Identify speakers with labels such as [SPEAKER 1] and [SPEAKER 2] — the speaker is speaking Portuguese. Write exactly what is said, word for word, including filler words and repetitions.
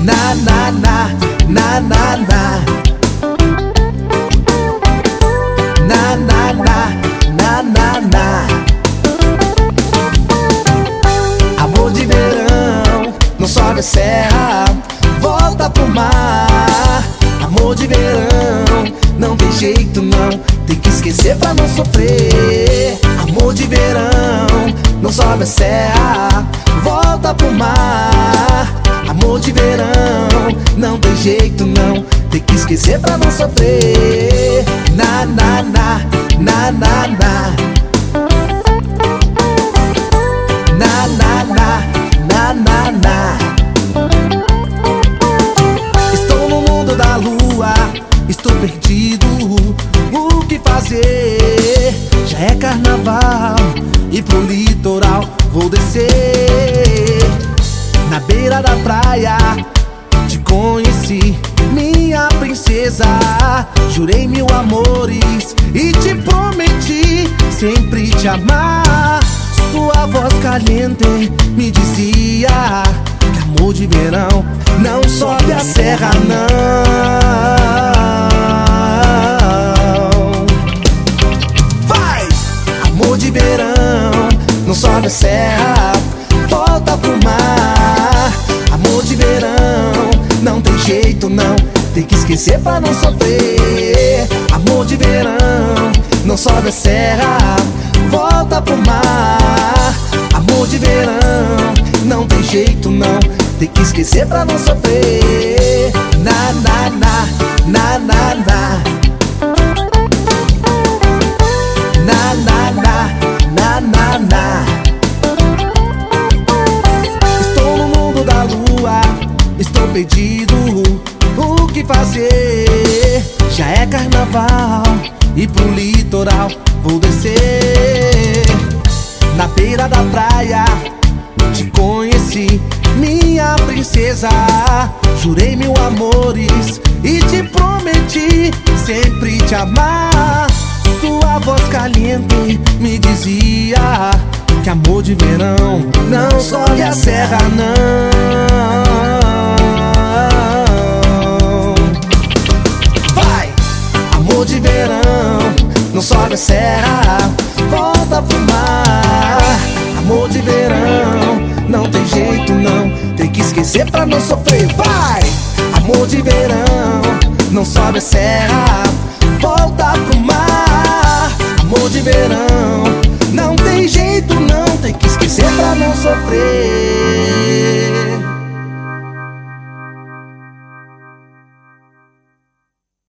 [SPEAKER 1] Na, na, na, na, na, na. Na, na, na, na, na, na. Amor de verão, não sobe a serra, volta pro mar. Amor de verão, não tem jeito não, tem que esquecer pra não sofrer. Amor de verão, não sobe a serra, volta pro mar. Amor de verão, não tem jeito não, tem que esquecer pra não sofrer. Na, na, na, na, na, na. Na, na, na, na, na, na. Estou no mundo da lua, estou perdido, o que fazer? Já é carnaval e pro litoral vou descer. Na beira da praia te conheci, minha princesa. Jurei mil amores e te prometi sempre te amar. Sua voz caliente me dizia que amor de verão não sobe a serra não. Vai! Amor de verão não sobe a serra, volta pro mar. Amor de verão, não tem jeito não, tem que esquecer pra não sofrer. Amor de verão, não sobe a serra, volta pro mar. Amor de verão, não tem jeito não, tem que esquecer pra não sofrer. Na, na, na, na, na, na. Na, na, na, na, na, na. Estou perdido, o que fazer? Já é carnaval e pro litoral vou descer. Na beira da praia te conheci, minha princesa. Jurei mil amores e te prometi sempre te amar. Sua voz caliente me dizia que amor de verão não sobe a serra não. Vai! Amor de verão, não sobe a serra, volta pro mar. Amor de verão, não tem jeito não, tem que esquecer pra não sofrer. Vai! Amor de verão, não sobe a serra, volta pro mar. Amor de verão, não tem jeito não, tem que esquecer pra não sofrer.